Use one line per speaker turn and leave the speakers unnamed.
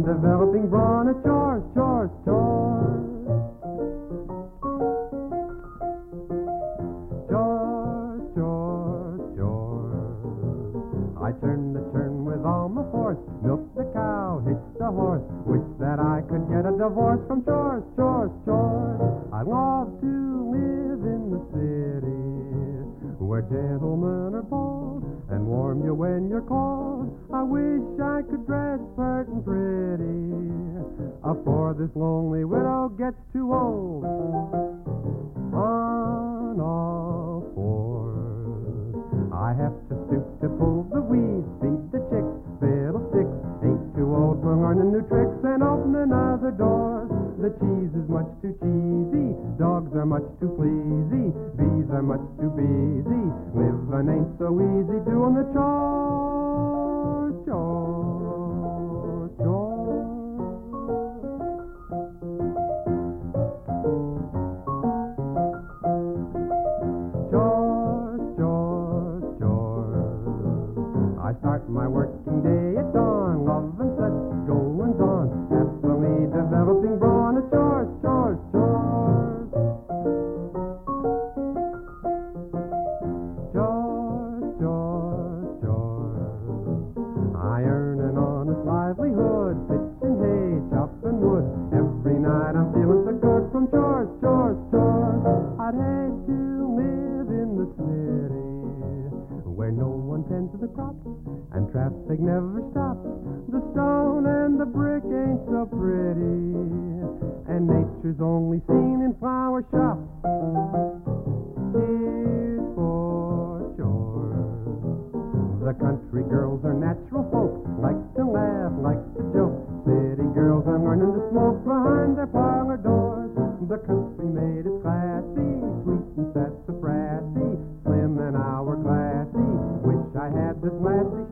developing brawn. Chores, chores, chores. Chores, chores, chores. I turn the churn with all my force, milk the cow, hitch the horse. Wish that I could get a divorce from chores, chores, chores. I love to live in the city, where gentlemen are bold and warm you when you're cold. I wish I could dress pert and pretty, for this lonely widow gets too old. On all fours, I have to stoop to pull the weeds, feed the chicks, fiddlesticks. Ain't too old for learning new tricks and opening other doors. The cheese is much too cheesy, dogs are much too pleasy, bees are much too busy. Living ain't so easy doing the chores, chores, chores. Chores, chores, chores. I start my working day at dawn, love and such goings on, happily developing brawn. Chores, chores, chores. Chores, chores, chores. I earn an honest livelihood, pitching hay, chopping wood. Every night I'm feeling so good from chores, chores, chores. I'd hate to live in the city, where no one tends to the crops and traffic never stops. The stone and the brick ain't so pretty, and nature's only seen in flower shops. Cheers for chores. The country girls are natural folk, like to laugh, like to joke. City girls are learning to smoke behind their parlor doors. The country maid is classy, sweet and sassafrassy, slim and hourglassy. Wish I had this lassie,